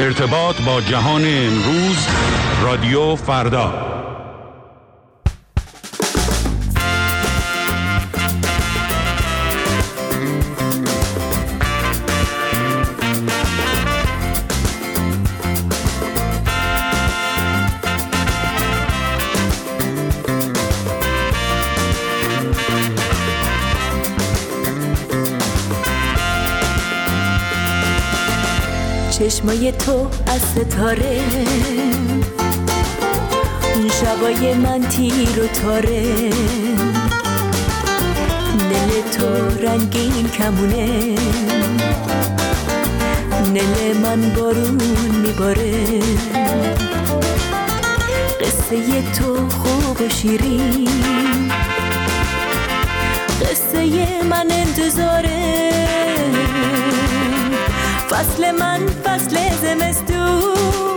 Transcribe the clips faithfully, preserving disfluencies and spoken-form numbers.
ارتباط با جهان امروز، رادیو فردا. چشمای تو از ستاره، شبای من تیر و تاره، دل تو رنگین کمونه، دل من بارون میباره. قصه تو خوب و شیرین، قصه من انتظاره. فصل من فصل زمستون،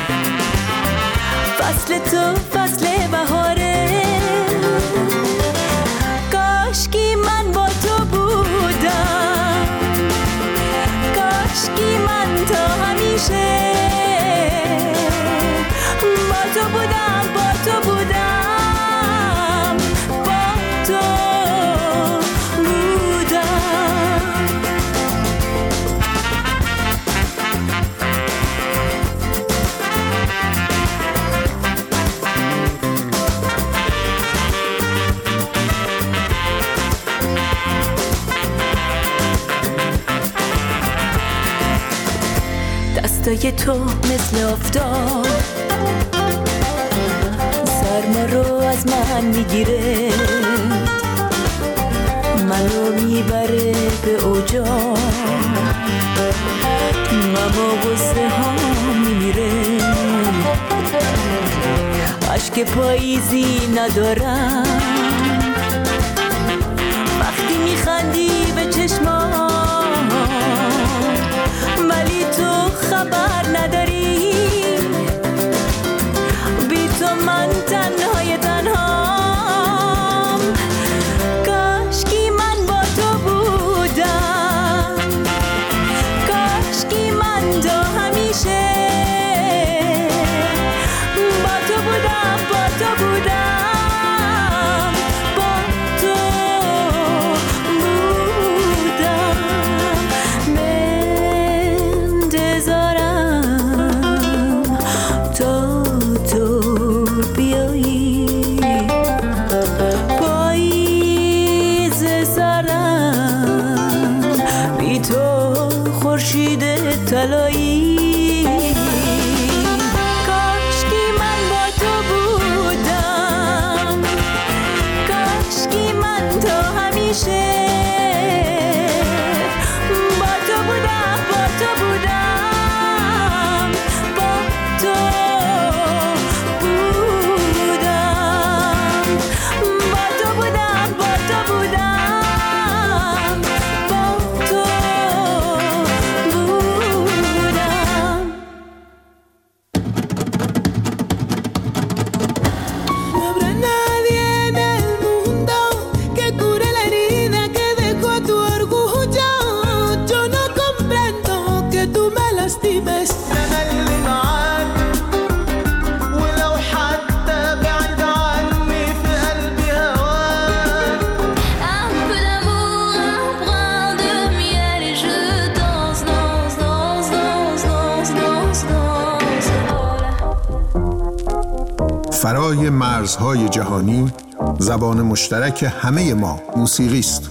فصل تو فصل بهاره. کاشکی من با تو بودم، کاشکی من تا همیشه با تو بودم، با تو بودم، با تو دستای تو مثل آفتاب سرما رو از من میگیره، منو میبره به اوجا، اما غصه ها میمیره. عشق پاییزی ندارم وقتی میخندی به چشمام، ولی تو خبر نداری بی تو من تنهای تنهام. کاشکی من با تو بودم، کاشکی من تا همیشه با تو بودم، با تو بودم، با تو بودم. منتظرم تا تو بیایی، پاییز سرم بی تو خورشید طلایی. کاشکی من با تو بودم، کاشکی من تا همیشه با تو بودم، با تو بودم، با تو بودم، با تو بودم، با تو بودم، با تو بودم. No habrá nadie en el mundo que cure la herida que dejó tu orgullo. Yo no comprendo que tú me lastimes. أنا اللي معاك ولو حتى بعيد عني في قلبي هواك. Un peu d'amour, un brin de miel et je danse, danse, danse, danse, danse, danse, danse. فرای مرزهای جهانی، زبان مشترک همه ما موسیقی است.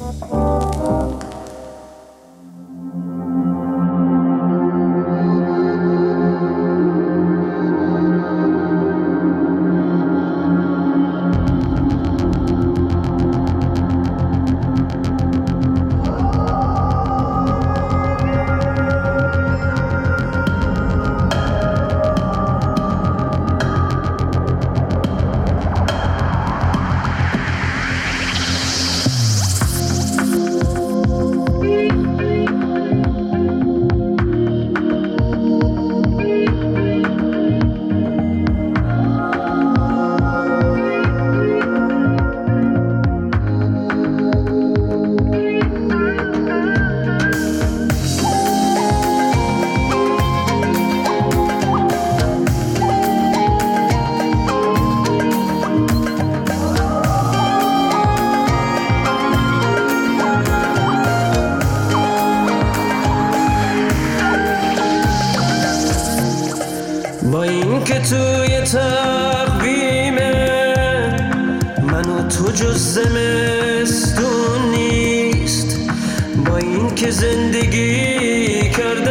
اون که توی تقویمه من و تو جز زمستون نیست، با این که زندگی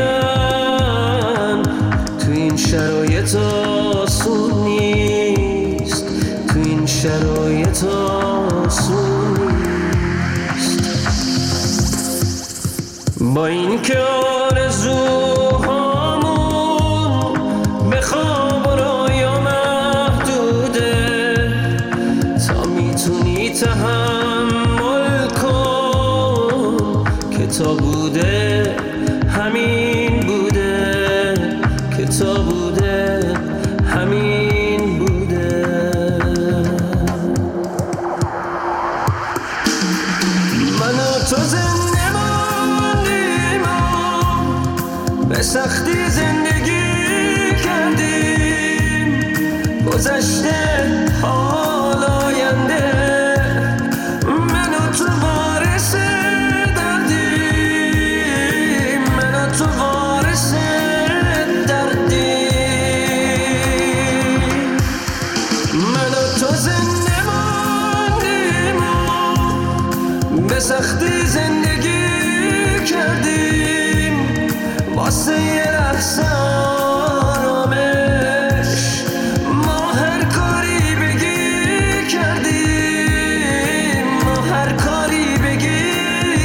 کردن تو این شرایط آسون نیست، تو این شرایط آسون نیست. با این که آرزوهامون به خواب و رویا محدوده، تا میتونی تحمل کن که تا بوده همین بوده، که تا بوده همین بوده. من و تو زنده ماندیم و به سختی زندگی کردیم، گذشته حال آینده من و تو وارث دردیم، من و تو وارث دردیم. من و تو زنده ماندیم و به سختی زندگی کردیم، واسه یه لحظه آرامش ما هر کاری بگی کردیم، ما هر کاری بگی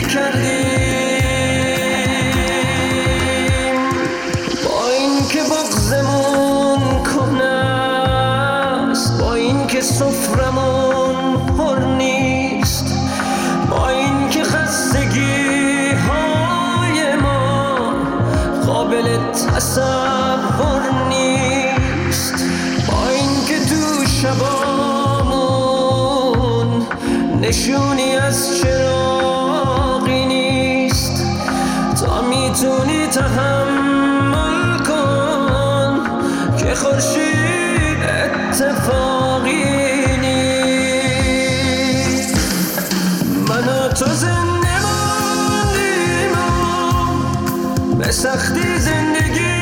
کردیم. با این که بغضمون کنه است، با این که سفرمون پر نیست، با این که خستگی های ما قابل تصور نیست، با این که تو شبامون نشونی از چراغی نیست، تا میتونی تحمل کن که خورشید اتفاقی نیست. من و تو زنده ماندیم و به سختی زندگی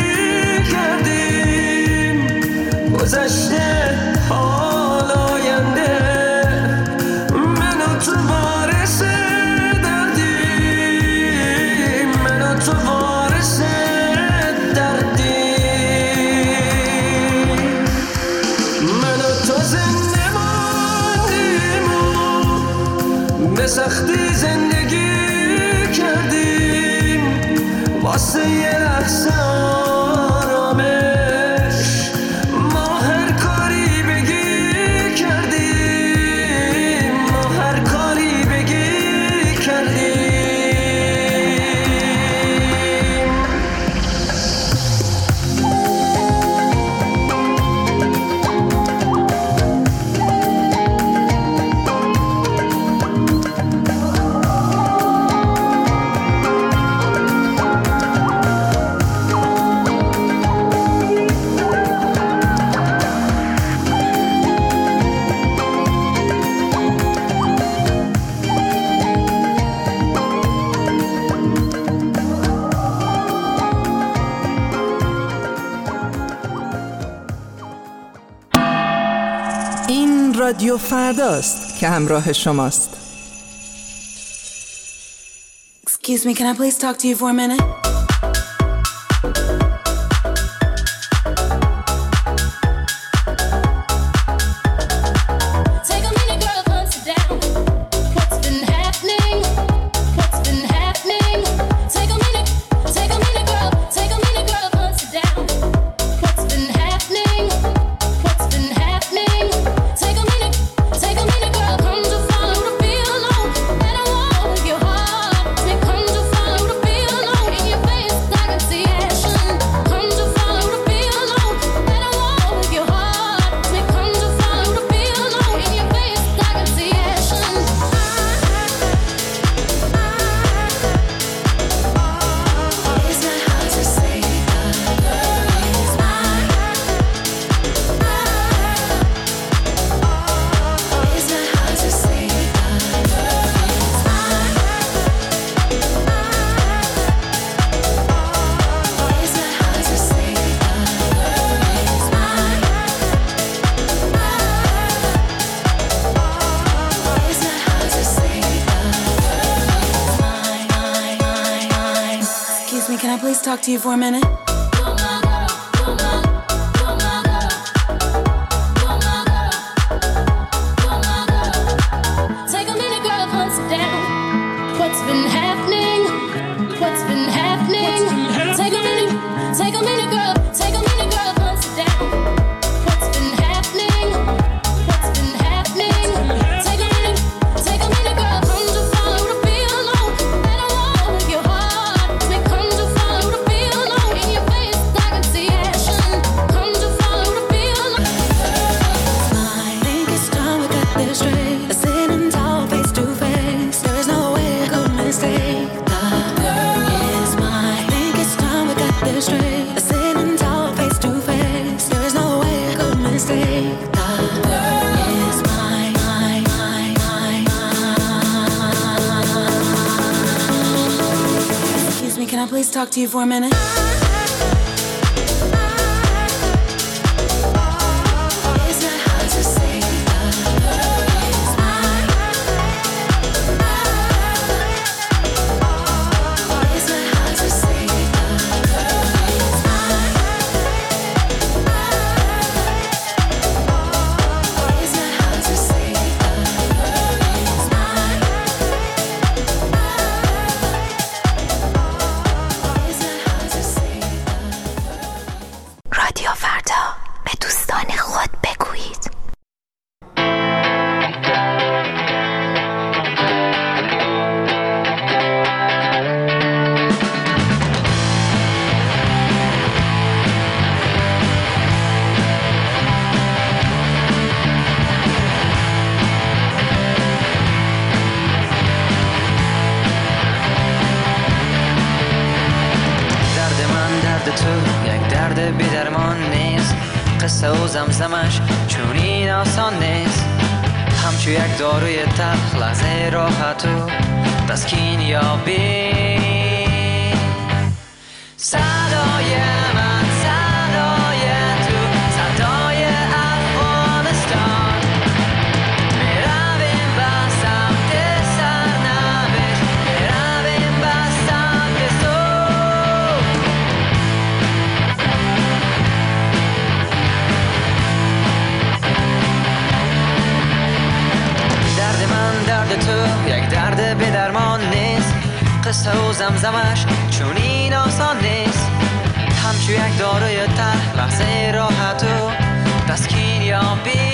کردیم، گذشته حال آینده من و تو وارث دردیم، من و تو وارث دردیم. من و تو زنده ماندیم و به سختی زندگی کردیم، واسه یه لحظه آرامش ما هر کاری بگی کردیم، ما هر کاری بگی کردیم. این رادیو فرداست که همراه شماست. Excuse me, can I please talk to you for a minute? Take a minute, talk to you for a minute? Take a minute, girl, and sit down. What's been happening? What's been happening? Take a minute, take a minute, girl. Take a minute, girl, and sit down. What's been happening? What's been happening? Take a minute, take a minute, girl. Come to follow the feel alone. And I want your heart. Say, come to follow the feel alone. In your face, I can see action. Come to follow the feel alone. I think it's time we got this straight. Sitting tall, face to face. There is no way I could mistake. The girl is mine. I think it's time we got this straight. Sitting tall, face to face. There is no way I could mistake. The girl is mine. Mine, mine, mine, mine. Excuse me, can I please talk to you for a minute? It's not hard to say. The girl is mine. It's not hard to say. The girl is mine. It's not hard to say. The girl is mine. It's not hard to say. رادیو فردا، به دوستان خود بگویید. درد من درد تو یک درد بی درمان نیست. قصه و زمزمش چون این آسان نیست. همچو یک داروی تلخ لحظه راحت و تسکین یابی. صدای من صدای تو صدای افغانستان. میرویم به سمت سرنوشت. میرویم به سمت صبح. درد من درد تو یک درد بی درمان نیست. قصه و زمزمش چون این آسان نیست. همچو یک داروی تلخ لحظه راحت و تسکین یابی.